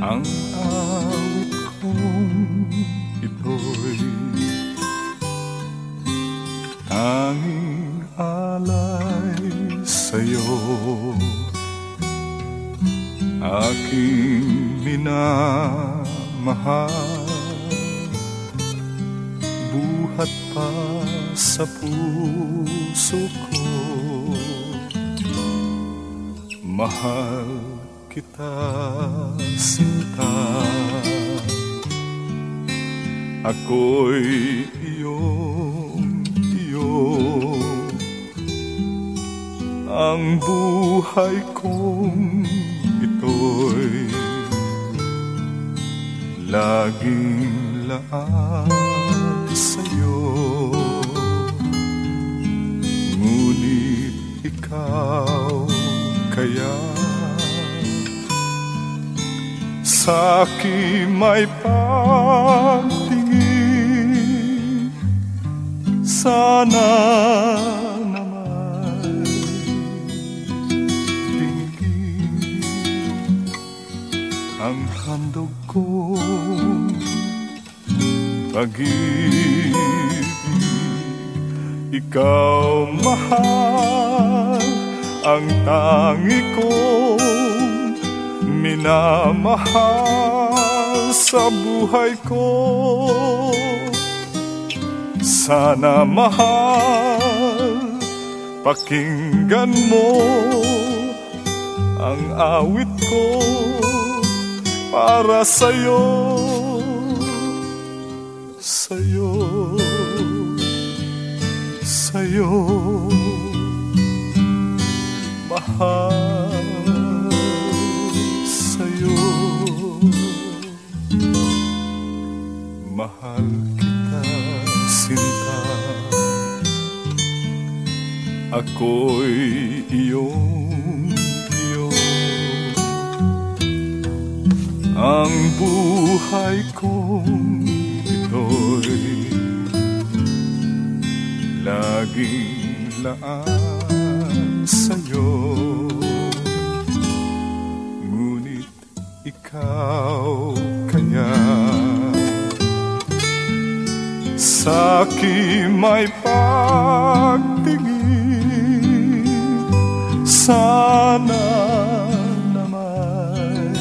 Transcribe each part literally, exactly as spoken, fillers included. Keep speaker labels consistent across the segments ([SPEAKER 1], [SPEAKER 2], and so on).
[SPEAKER 1] Ang awit kong ito'y tanging alay sa'yo, aking minamahal. Buhat pa sa puso ko, mahal kita sinta. Ako'y iyong iyo, ang buhay kong ito'y laging laan sa'yo. Ngunit ikaw kaya sa'kin may pagtingin, sana naman tingin ang handog kong pag-ibig. Ikaw mahal, ang tangi kong minamahal sa buhay ko. Sana mahal, pakinggan mo ang awit ko para sa'yo, sa'yo, sa'yo, mahal. Mahal kita sinta, ako'y iyong iyo, ang buhay kong ito'y laging laan sa'yo. Ngunit ikaw kaya sa'kin may pagtingin, sana naman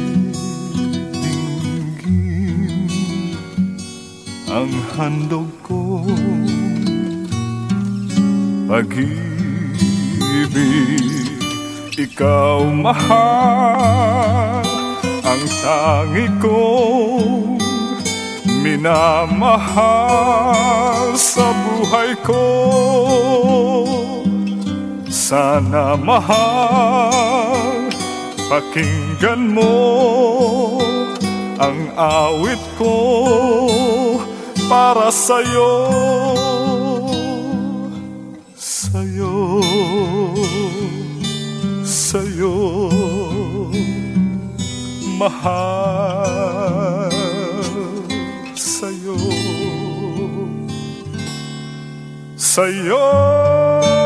[SPEAKER 1] dinggin ang handog kong pag-ibig. Ikaw mahal, ang tangi kong minamahal sa buhay ko. Sana mahal, pakinggan mo ang awit ko para sa'yo, sa'yo, sa'yo, mahal. Sa'yo, sa'yo.